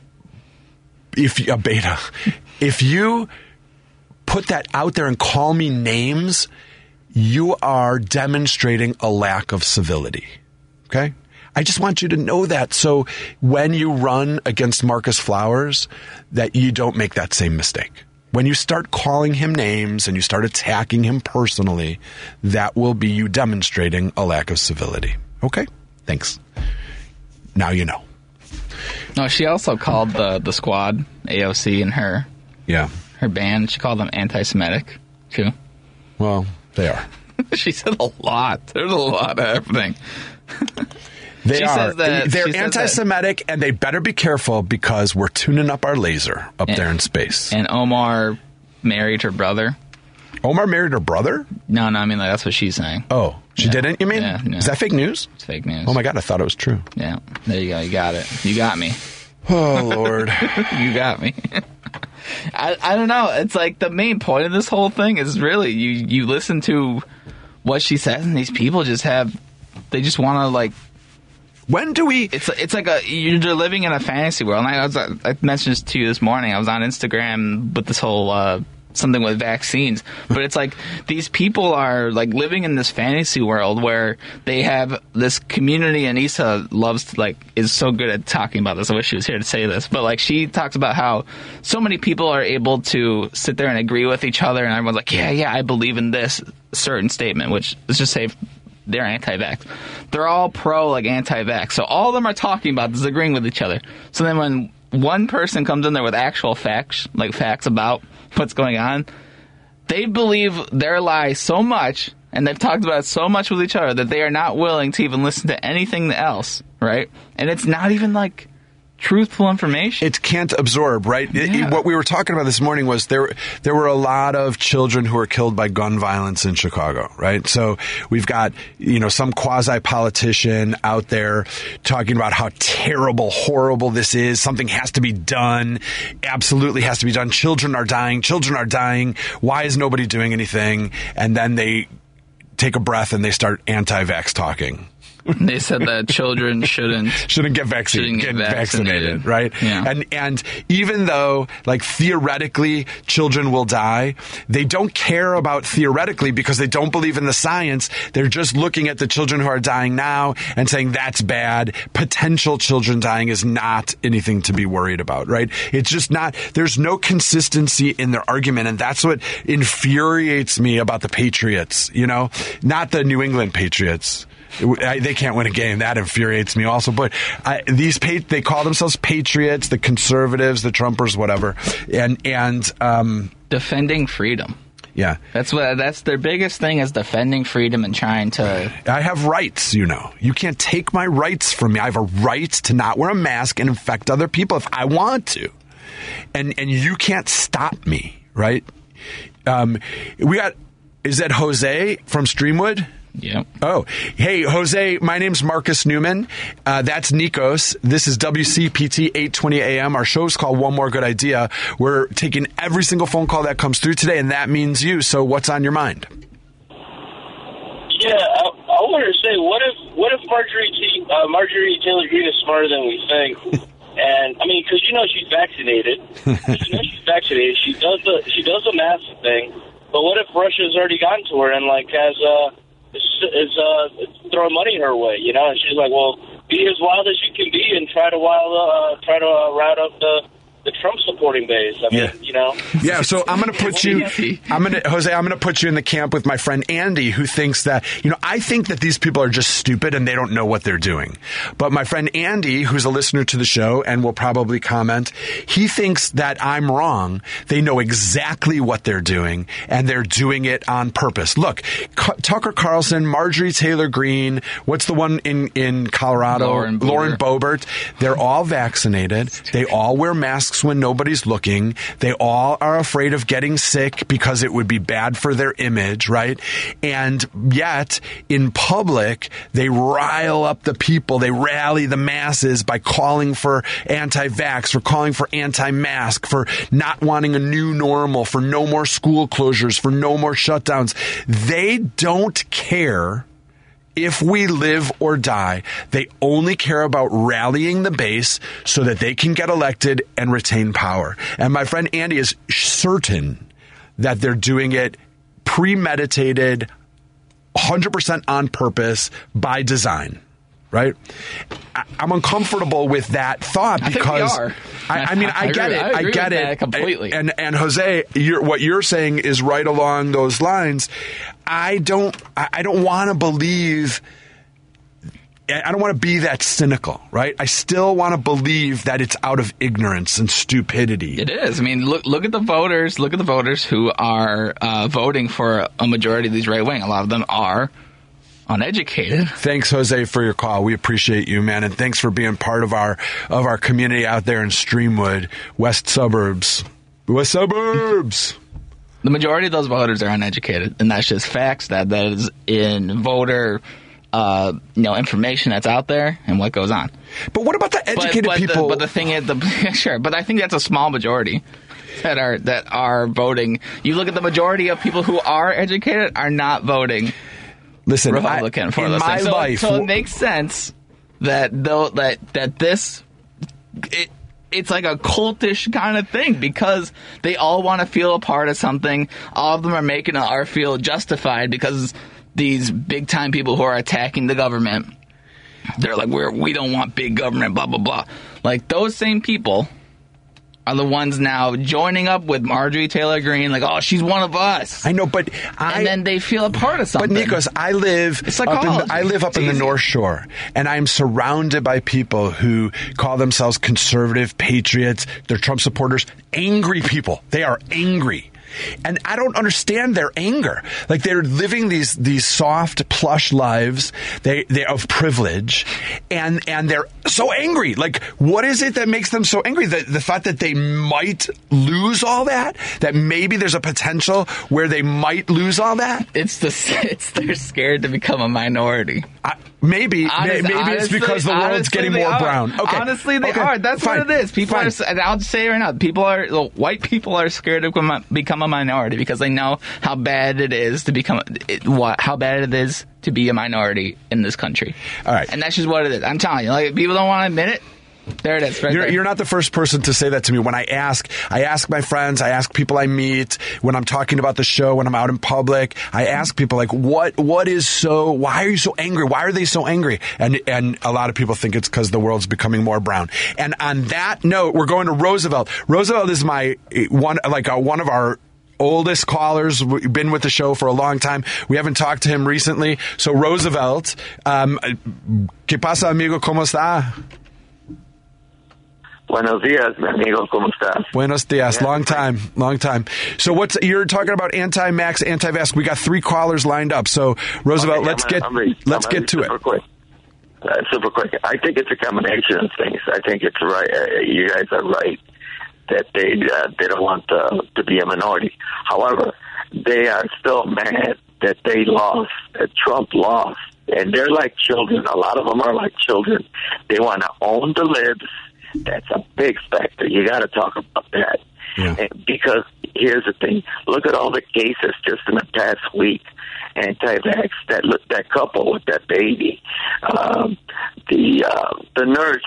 [SPEAKER 1] If you put that out there and call me names, you are demonstrating a lack of civility. Okay? I just want you to know that, so when you run against Marcus Flowers, that you don't make that same mistake. When you start calling him names and you start attacking him personally, that will be you demonstrating a lack of civility. Okay? Thanks. Now you know.
[SPEAKER 2] No, she also called the squad, AOC, and her band, she called them anti-Semitic, too.
[SPEAKER 1] Well, they are.
[SPEAKER 2] She said a lot. There's a lot of everything.
[SPEAKER 1] They're anti-Semitic, and they better be careful because we're tuning up our laser up there in space.
[SPEAKER 2] And Omar married her brother.
[SPEAKER 1] Omar married her brother?
[SPEAKER 2] No, I mean, that's what she's saying.
[SPEAKER 1] Oh, she didn't, you mean?
[SPEAKER 2] Yeah, no.
[SPEAKER 1] Is that fake news?
[SPEAKER 2] It's fake news.
[SPEAKER 1] Oh, my God, I thought it was true.
[SPEAKER 2] Yeah, there you go. You got it. You got me.
[SPEAKER 1] Oh, Lord.
[SPEAKER 2] You got me. I don't know. It's like the main point of this whole thing is really you listen to what she says, and these people just they just want to, like,
[SPEAKER 1] when do we?
[SPEAKER 2] It's like you're living in a fantasy world. And I mentioned this to you this morning. I was on Instagram with this whole something with vaccines, but it's like these people are like living in this fantasy world where they have this community, and Issa is so good at talking about this. I wish she was here to say this, but like she talks about how so many people are able to sit there and agree with each other, and everyone's like, yeah, I believe in this certain statement, which let's just say they're anti-vax. They're all pro like anti-vax, so all of them are talking about disagreeing with each other. So then when one person comes in there with actual facts, like facts about what's going on, they believe their lie so much, and they've talked about it so much with each other that they are not willing to even listen to anything else, right? And it's not even like truthful information.
[SPEAKER 1] It can't absorb, right?
[SPEAKER 2] Yeah.
[SPEAKER 1] What we were talking about this morning was there were a lot of children who were killed by gun violence in Chicago, right? So we've got, some quasi-politician out there talking about how terrible, horrible this is. Something has to be done. Absolutely has to be done. Children are dying. Why is nobody doing anything? And then they take a breath and they start anti-vax talking.
[SPEAKER 2] They said that children shouldn't
[SPEAKER 1] get vaccinated, right?
[SPEAKER 2] Yeah.
[SPEAKER 1] And even though, like, theoretically children will die, they don't care about theoretically because they don't believe in the science. They're just looking at the children who are dying now and saying that's bad. Potential children dying is not anything to be worried about, right? It's just not. There's no consistency in their argument, and that's what infuriates me about the Patriots. Not the New England Patriots. They can't win a game. That infuriates me also. But they call themselves patriots, the conservatives, the Trumpers, whatever, and
[SPEAKER 2] defending freedom.
[SPEAKER 1] Yeah,
[SPEAKER 2] that's their biggest thing is defending freedom and trying to.
[SPEAKER 1] I have rights. You can't take my rights from me. I have a right to not wear a mask and infect other people if I want to, and you can't stop me, right? Is that Jose from Streamwood?
[SPEAKER 2] Yeah.
[SPEAKER 1] Oh, hey, Jose, my name's Marcus Newman. That's Nikos. This is WCPT 820 AM. Our show's called One More Good Idea. We're taking every single phone call that comes through today, and that means you. So what's on your mind?
[SPEAKER 13] Yeah, I wanted to say, what if Marjorie Taylor Greene is smarter than we think? And I mean, because she's vaccinated. She does the mask thing. But what if Russia's already gotten to her and is throwing money her way, and she's like, well, be as wild as you can be and try to route up the Trump supporting base. I mean,
[SPEAKER 1] Yeah, so I'm going to put you, Jose, I'm going to put you in the camp with my friend Andy, who thinks that, I think that these people are just stupid and they don't know what they're doing. But my friend Andy, who's a listener to the show and will probably comment, he thinks that I'm wrong. They know exactly what they're doing and they're doing it on purpose. Look, Tucker Carlson, Marjorie Taylor Greene, what's the one in Colorado? Lauren Boebert. They're all vaccinated. They all wear masks when nobody's looking. They all are afraid of getting sick because it would be bad for their image, right? And yet, in public, they rile up the people. They rally the masses by calling for anti-vax, for calling for anti-mask, for not wanting a new normal, for no more school closures, for no more shutdowns. They don't care if we live or die. They only care about rallying the base so that they can get elected and retain power. And my friend Andy is certain that they're doing it premeditated, 100% on purpose, by design. Right? I'm uncomfortable with that thought because I get it. I get it
[SPEAKER 2] completely.
[SPEAKER 1] And Jose, what you're saying is right along those lines. I don't want to believe. I don't want to be that cynical, right? I still want to believe that it's out of ignorance and stupidity.
[SPEAKER 2] It is. I mean, look at the voters. Look at the voters who are voting for a majority of these right wing. A lot of them are uneducated.
[SPEAKER 1] Thanks, Jose, for your call. We appreciate you, man, and thanks for being part of our community out there in Streamwood, West Suburbs. West Suburbs.
[SPEAKER 2] The majority of those voters are uneducated, and that's just facts. That is in voter, information that's out there and what goes on.
[SPEAKER 1] But what about the educated people?
[SPEAKER 2] But the thing is, sure. But I think that's a small majority that are voting. You look at the majority of people who are educated are not voting.
[SPEAKER 1] Listen,
[SPEAKER 2] Republican for
[SPEAKER 1] in my life,
[SPEAKER 2] so it makes sense that it's like a cultish kind of thing because they all want to feel a part of something. All of them are making our feel justified because these big time people who are attacking the government, they're like, we don't want big government, blah, blah, blah. Like, those same people are the ones now joining up with Marjorie Taylor Greene, like, oh, she's one of us.
[SPEAKER 1] I know, but
[SPEAKER 2] and then they feel a part of something.
[SPEAKER 1] But Nikos, I live up in the North Shore, and I'm surrounded by people who call themselves conservative patriots. They're Trump supporters, angry people. They are angry. And I don't understand their anger. Like, they're living these soft, plush lives they of privilege, and they're so angry. Like, what is it that makes them so angry? The fact that they might lose all that? That maybe there's a potential where they might lose all that?
[SPEAKER 2] They're scared to become a minority.
[SPEAKER 1] Maybe it's because the world's getting more brown. Okay.
[SPEAKER 2] Honestly, they are. That's
[SPEAKER 1] fine.
[SPEAKER 2] what it is. People are, and I'll just say it right now, white people are scared to become a minority because they know how bad it is to how bad it is to be a minority in this country.
[SPEAKER 1] All right.
[SPEAKER 2] And that's just what it is. I'm telling you, like, if people don't want to admit it, there it is.
[SPEAKER 1] You're not the first person to say that to me. When I ask my friends, I ask people I meet, when I'm talking about the show, when I'm out in public, I ask people, like, why are you so angry? Why are they so angry? And a lot of people think it's because the world's becoming more brown. And on that note, we're going to Roosevelt. Roosevelt is one of our oldest callers. We've been with the show for a long time. We haven't talked to him recently. So Roosevelt, ¿qué pasa, amigo? ¿Cómo está?
[SPEAKER 14] Buenos días, mi amigo. ¿Cómo estás?
[SPEAKER 1] Buenos días. Long time. So you're talking about anti-max, anti-vax. We got 3 callers lined up. So Roosevelt, let's get to it.
[SPEAKER 14] Quick. Super quick. I think it's a combination of things. I think it's right. You guys are right that they don't want to be a minority. However, they are still mad that they lost, that Trump lost, and they're like children. A lot of them are like children. They want to own the libs. That's a big factor. You got to talk about that.
[SPEAKER 1] Yeah.
[SPEAKER 14] And because here's the thing. Look at all the cases just in the past week. Anti-vax, that couple with that baby. The nurse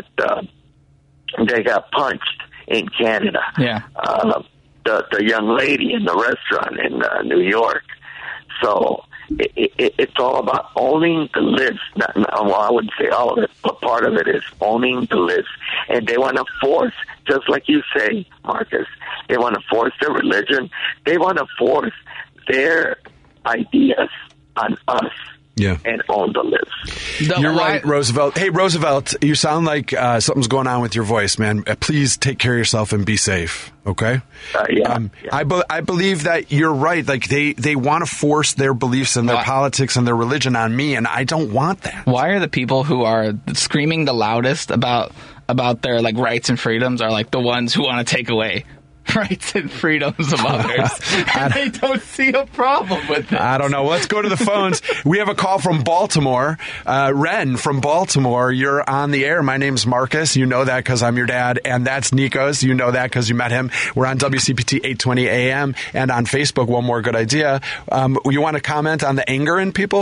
[SPEAKER 14] they got punched in Canada.
[SPEAKER 2] Yeah.
[SPEAKER 14] The young lady in the restaurant in New York. So it's all about owning the list. Well, I wouldn't say all of it, but part of it is owning the list. And they want to force, just like you say, Marcus, they want to force their religion. They want to force their ideas on us.
[SPEAKER 1] Yeah.
[SPEAKER 14] And own the list.
[SPEAKER 1] You're right, Roosevelt. Hey, Roosevelt, you sound like something's going on with your voice, man. Please take care of yourself and be safe, okay?
[SPEAKER 14] Yeah.
[SPEAKER 1] I believe that you're right. Like, they want to force their beliefs and their politics and their religion on me, and I don't want that.
[SPEAKER 2] Why are the people who are screaming the loudest about their, like, rights and freedoms are, like, the ones who want to take away rights and freedoms of others? And they don't see a problem with it.
[SPEAKER 1] I don't know. Let's go to the phones. We have a call from Baltimore. Ren from Baltimore, you're on the air. My name's Marcus. You know that because I'm your dad. And that's Nikos. You know that because you met him. We're on WCPT 820 AM and on Facebook, One More Good Idea. You want to comment on the anger in people?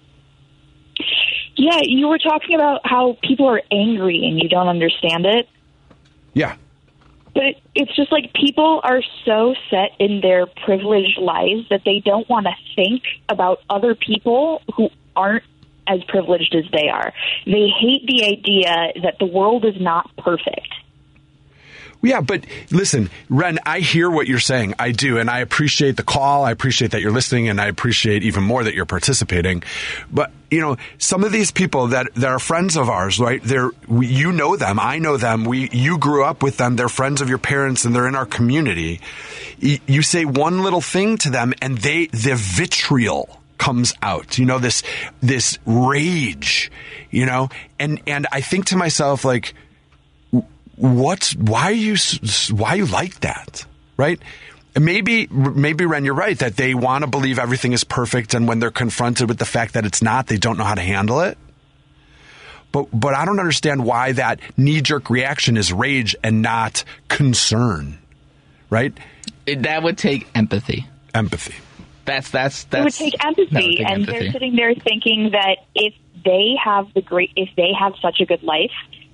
[SPEAKER 15] Yeah, you were talking about how people are angry and you don't understand it.
[SPEAKER 1] Yeah.
[SPEAKER 15] But it's just like people are so set in their privileged lives that they don't want to think about other people who aren't as privileged as they are. They hate the idea that the world is not perfect.
[SPEAKER 1] Yeah, but listen, Ren, I hear what you're saying. I do, and I appreciate the call. I appreciate that you're listening, and I appreciate even more that you're participating. But, you know, some of these people that are friends of ours, right, you know them, I know them, you grew up with them, they're friends of your parents, and they're in our community. You say one little thing to them, and the vitriol comes out, you know, this rage, you know, and I think to myself, like, why are you like that, right? Maybe Ren, you're right that they want to believe everything is perfect, and when they're confronted with the fact that it's not, they don't know how to handle it. But I don't understand why that knee-jerk reaction is rage and not concern, right?
[SPEAKER 2] That would take empathy.
[SPEAKER 1] Empathy.
[SPEAKER 15] That's it would take empathy, and they're sitting there thinking that if they have such a good life,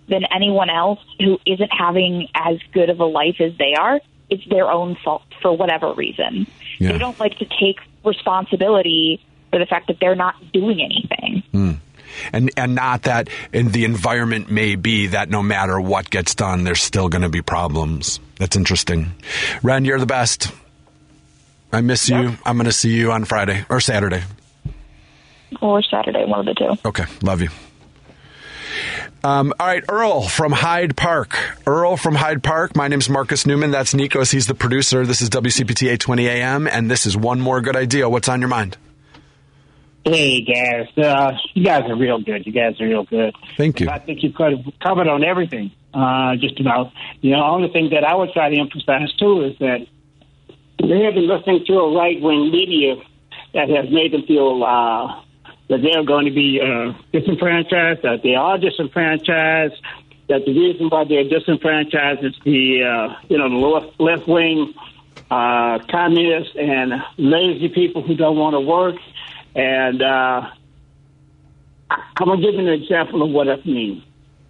[SPEAKER 15] than anyone else who isn't having as good of a life as they are, it's their own fault for whatever reason.
[SPEAKER 1] Yeah.
[SPEAKER 15] They don't like to take responsibility for the fact that they're not doing anything.
[SPEAKER 1] And not that the environment may be that no matter what gets done, there's still going to be problems. That's interesting. Ren, you're the best. I miss you. I'm going to see you on Friday or Saturday.
[SPEAKER 15] Or Saturday, one of the two.
[SPEAKER 1] Okay. Love you. All right, Earl from Hyde Park. Earl from Hyde Park. My name's Marcus Newman. That's Nikos. He's the producer. This is WCPT 820 AM, and this is One More Good Idea. What's on your mind?
[SPEAKER 16] Hey, guys. You guys are real good.
[SPEAKER 1] Thank you.
[SPEAKER 16] I think you've covered on everything, just about. The only thing that I would try to emphasize, too, is that they have been listening to a right-wing media that has made them feel that they're going to be disenfranchised, that they are disenfranchised, that the reason why they're disenfranchised is the left-wing communists and lazy people who don't want to work. And I'm going to give you an example of what that means.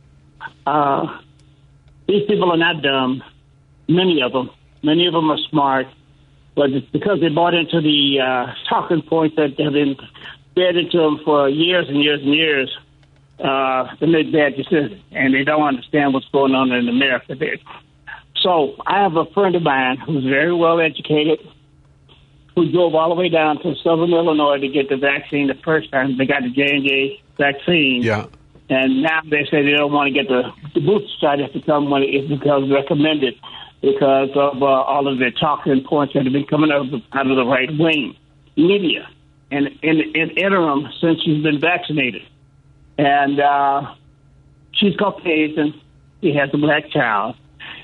[SPEAKER 16] These people are not dumb. Many of them are smart, but it's because they bought into the talking points that have been fed into them for years and years and years. They make bad decisions, and they don't understand what's going on in America. So I have a friend of mine who's very well educated, who drove all the way down to southern Illinois to get the vaccine the first time. They got the J&J vaccine.
[SPEAKER 1] Yeah.
[SPEAKER 16] And now they say they don't want to get the booster shot if it's because recommended because of all of the talking points that have been coming out of the right-wing media. And in interim, since she's been vaccinated. And she's Caucasian. She has a black child.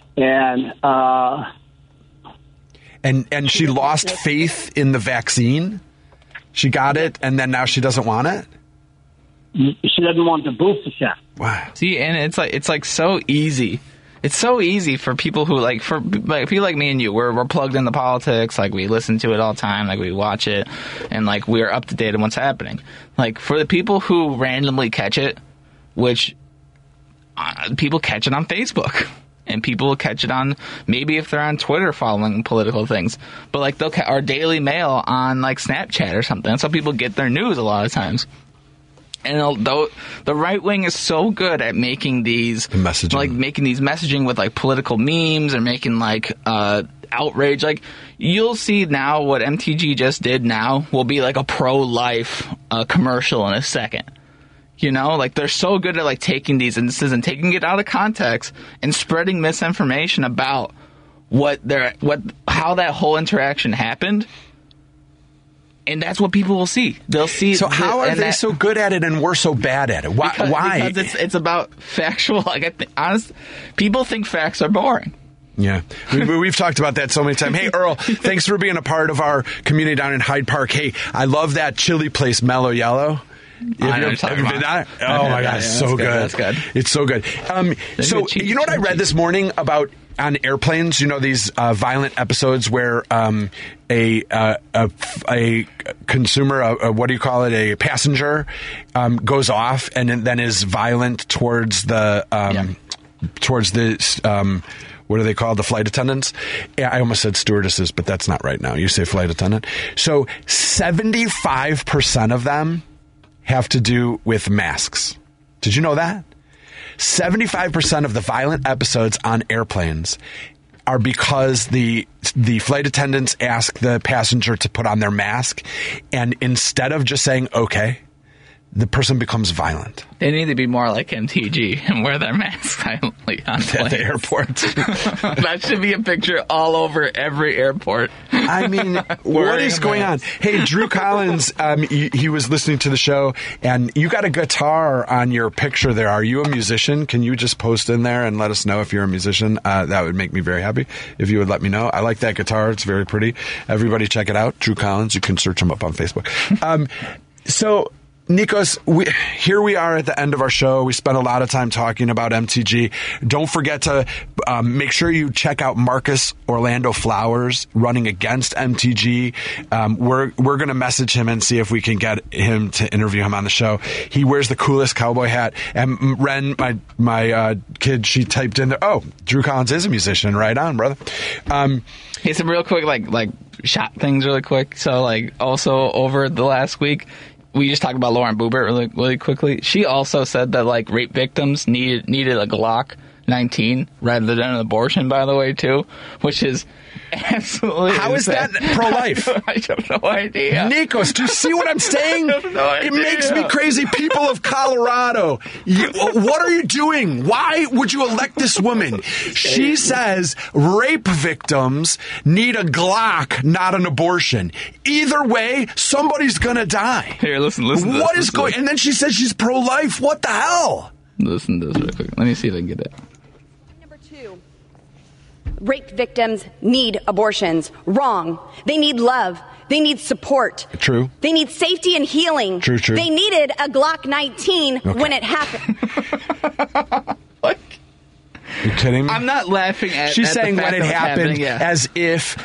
[SPEAKER 1] And she lost faith in the vaccine? She got it, and then now she doesn't want it?
[SPEAKER 16] She doesn't want the booster shot.
[SPEAKER 1] Wow.
[SPEAKER 2] See, and it's like so easy. It's so easy for people who people like me and you. We're plugged into politics. Like, we listen to it all the time. Like, we watch it, and like, we're up to date on what's happening. Like, for the people who randomly catch it, which people catch it on Facebook. And people will catch it on, maybe if they're on Twitter following political things. But, like, they'll our Daily Mail on, like, Snapchat or something. That's how people get their news a lot of times. And though the right wing is so good at making these messaging with, like, political memes or making, like, outrage. Like, you'll see now what MTG just did now will be, like, a pro-life commercial in a second. You know, like, they're so good at, like, taking these instances and taking it out of context and spreading misinformation about how that whole interaction happened. And that's what people will see. They'll see.
[SPEAKER 1] So how are they so good at it and we're so bad at it? Why?
[SPEAKER 2] Because it's about factual. Like, people think facts are boring.
[SPEAKER 1] Yeah. We've talked about that so many times. Hey, Earl, thanks for being a part of our community down in Hyde Park. Hey, I love that chili place, Mellow Yellow. Have you been there? Oh my God, it's so good.
[SPEAKER 2] That's good.
[SPEAKER 1] It's so good. So you know what I read this morning about on airplanes? You know, these violent episodes where a consumer, what do you call it? A passenger goes off and then is violent towards the what are they called? The flight attendants? Yeah, I almost said stewardesses, but that's not right now. You say flight attendant. So 75% of them have to do with masks. Did you know that? 75% of the violent episodes on airplanes are because the flight attendants ask the passenger to put on their mask, and instead of just saying, okay, the person becomes violent.
[SPEAKER 2] They need to be more like MTG and wear their masks silently on planes.
[SPEAKER 1] At the airport.
[SPEAKER 2] That should be a picture all over every airport.
[SPEAKER 1] I mean, what is going on? Hey, Drew Collins, he was listening to the show, and you got a guitar on your picture there. Are you a musician? Can you just post in there and let us know if you're a musician? That would make me very happy if you would let me know. I like that guitar. It's very pretty. Everybody check it out. Drew Collins. You can search him up on Facebook. So Nikos, here we are at the end of our show. We spent a lot of time talking about MTG. Don't forget to make sure you check out Marcus Orlando Flowers running against MTG. We're going to message him and see if we can get him to interview him on the show. He wears the coolest cowboy hat. And Ren, my kid, she typed in there, oh, Drew Collins is a musician. Right on, brother.
[SPEAKER 2] Hey, some real quick, like shot things really quick. So, like, also over the last week, we just talked about Lauren Boebert really quickly. She also said that, like, rape victims needed a Glock 19 rather than an abortion, by the way, too, which is absolutely
[SPEAKER 1] How is that pro-life?
[SPEAKER 2] I have no idea.
[SPEAKER 1] Nikos, do you see what I'm saying?
[SPEAKER 2] I have no idea.
[SPEAKER 1] It makes me crazy. People of Colorado, what are you doing? Why would you elect this woman? She says rape victims need a Glock, not an abortion. Either way, somebody's going to die.
[SPEAKER 2] Here, listen.
[SPEAKER 1] What is going? And then she says she's pro-life. What the hell?
[SPEAKER 2] Listen to this real quick. Let me see if I can get it.
[SPEAKER 17] Number 2. Rape victims need abortions. Wrong. They need love. They need support.
[SPEAKER 1] True.
[SPEAKER 17] They need safety and healing.
[SPEAKER 1] True.
[SPEAKER 17] They needed a Glock 19 when it happened.
[SPEAKER 1] You kidding me?
[SPEAKER 2] I'm not laughing at.
[SPEAKER 1] She's saying
[SPEAKER 2] the fact
[SPEAKER 1] when it
[SPEAKER 2] that
[SPEAKER 1] happened,
[SPEAKER 2] yeah.
[SPEAKER 1] as if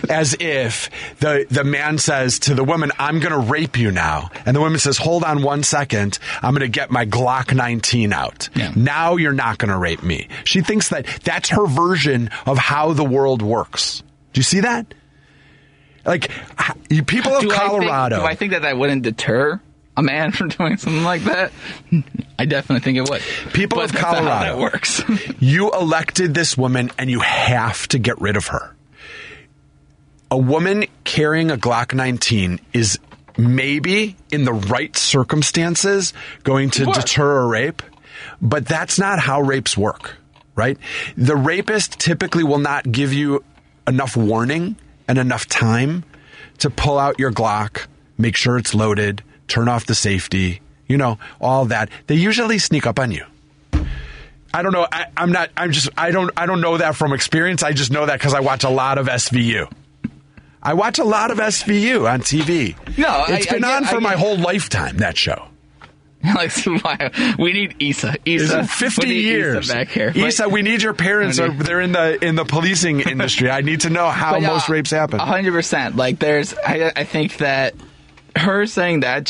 [SPEAKER 1] the man says to the woman, "I'm going to rape you now," and the woman says, "Hold on 1 second, I'm going to get my Glock 19 out.
[SPEAKER 2] Yeah.
[SPEAKER 1] Now you're not going to rape me." She thinks that that's her version of how the world works. Do you see that? Like, people of Colorado.
[SPEAKER 2] Do I think that wouldn't deter a man from doing something like that? I definitely think it would.
[SPEAKER 1] People of Colorado,
[SPEAKER 2] how that works.
[SPEAKER 1] You elected this woman and you have to get rid of her. A woman carrying a Glock 19 is maybe in the right circumstances going to deter a rape, but that's not how rapes work, right? The rapist typically will not give you enough warning and enough time to pull out your Glock, make sure it's loaded, turn off the safety, all that. They usually sneak up on you. I don't know. I don't know that from experience. I just know that because I watch a lot of SVU. I watch a lot of SVU on TV.
[SPEAKER 2] No,
[SPEAKER 1] it's been on for my whole lifetime, that show.
[SPEAKER 2] Like, we need Issa. Issa,
[SPEAKER 1] 50 years
[SPEAKER 2] Issa back here.
[SPEAKER 1] Issa, we need your parents. They're in the policing industry. I need to know how most rapes happen.
[SPEAKER 2] 100%. Like, I think that her saying that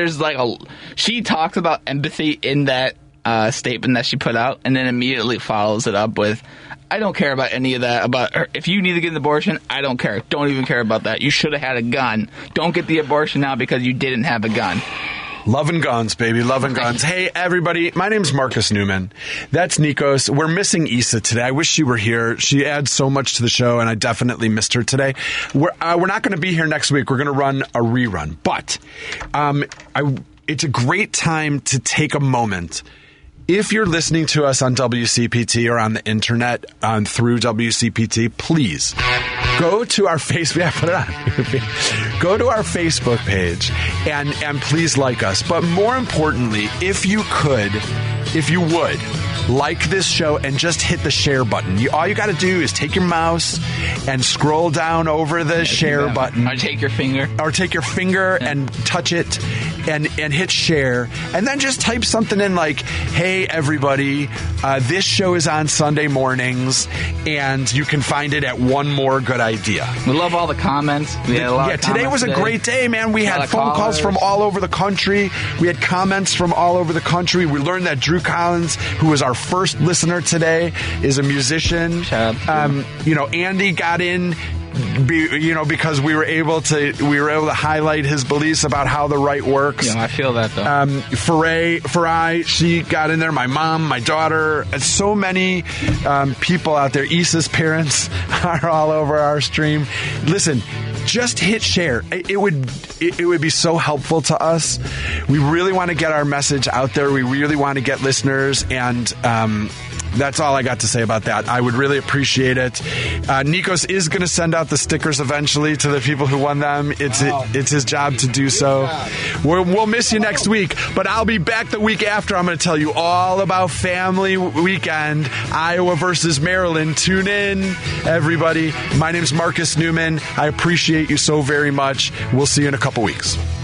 [SPEAKER 2] she talks about empathy in that statement that she put out, and then immediately follows it up with, I don't care about any of that. About her. If you need to get an abortion, I don't care. Don't even care about that. You should have had a gun. Don't get the abortion now because you didn't have a gun.
[SPEAKER 1] Love and guns, baby. Love and guns. Hey, everybody. My name's Marcus Newman. That's Nikos. We're missing Issa today. I wish she were here. She adds so much to the show, and I definitely missed her today. We're not going to be here next week. We're going to run a rerun. But it's a great time to take a moment. If you're listening to us on WCPT or on the internet through WCPT, please go to our Facebook. Yeah, put it on. Go to our Facebook page and please like us. But more importantly, if you would like this show and just hit the share button. All you got to do is take your mouse and scroll down over the share button.
[SPEAKER 2] Or take your finger.
[SPEAKER 1] And touch it and hit share. And then just type something in like, hey, everybody, this show is on Sunday mornings, and you can find it at One More Good Idea.
[SPEAKER 2] We love all the comments. We had a lot of
[SPEAKER 1] today was a great day, man. We had phone calls from all over the country. We had comments from all over the country. We learned that Drew Collins, who was our first listener today, is a musician. Andy got in because we were able to highlight his beliefs about how the right works.
[SPEAKER 2] Yeah, I feel that though.
[SPEAKER 1] Farai, she got in there. My mom, my daughter, and so many people out there. Issa's parents are all over our stream. Listen, just hit share. It would be so helpful to us. We really want to get our message out there. We really want to get listeners, and that's all I got to say about that. I would really appreciate it. Nikos is going to send out the stickers eventually to the people who won them. It's his job to do so. We'll miss you next week, but I'll be back the week after. I'm going to tell you all about Family Weekend, Iowa versus Maryland. Tune in, everybody. My name's Marcus Newman. I appreciate you so very much. We'll see you in a couple weeks.